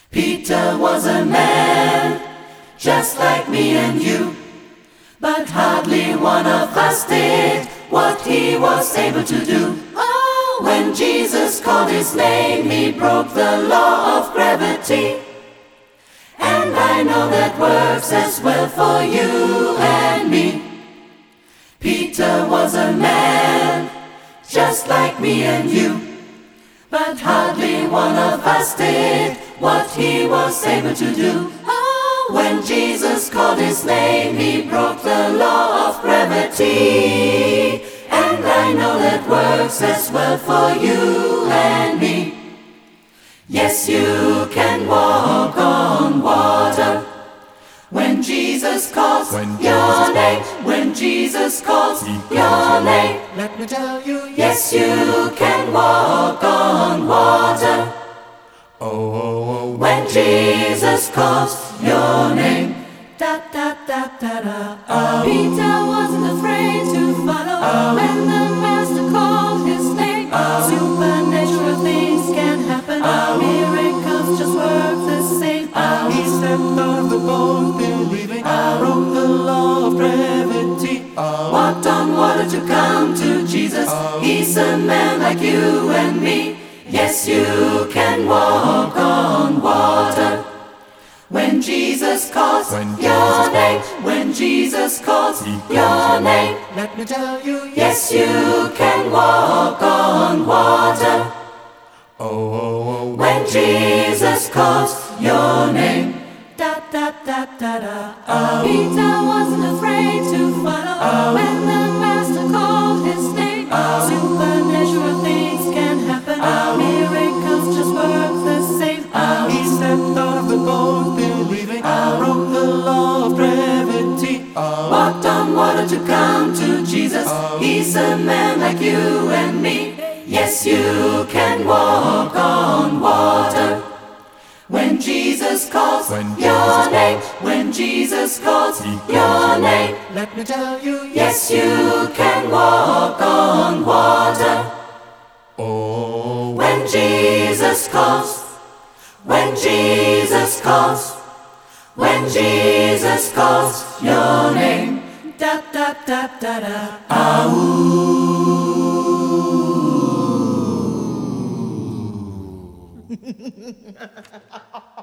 Peter was a man just like me and you, but hardly one of us did what he was able to do. Oh, when Jesus called his name, he broke the law of gravity. And I know that works as well for you and me. Peter was a man just like me and you, but hardly one of us did what he was able to do. Oh, when Jesus called his name, he broke the law of gravity. And I know that works as well for you and me. Yes, you can walk on water when Jesus calls your name. When Jesus calls your name, let me tell you, yes, you can walk on water. Oh, when Jesus calls your name. Da da da da da. Oh. Peter wasn't afraid to follow when the Master called his name. Supernatural things can happen. Miracles just work the same. He stepped out of the boat, believing, broke the law of gravity. Walked on water to come to Jesus. He's a man like you and me. Yes, you can walk on water when Jesus calls your name. When Jesus calls your name, let me tell you, yes, you can walk on water. Oh, when Jesus calls your name. Da da da da da. Peter wasn't afraid to follow when the Master called his name. Supernatural things can happen. Miracles just work the same. He stepped out of the boat, believing, broke the law of gravity. Walked on water to come to Jesus. He's a man like you and me. Yes, you can walk on water when Jesus calls your name. When Jesus calls your name, let me tell you, yes, you can walk on water. Oh, when Jesus calls, when Jesus calls, when Jesus calls your name. Da da da da da. Ooh.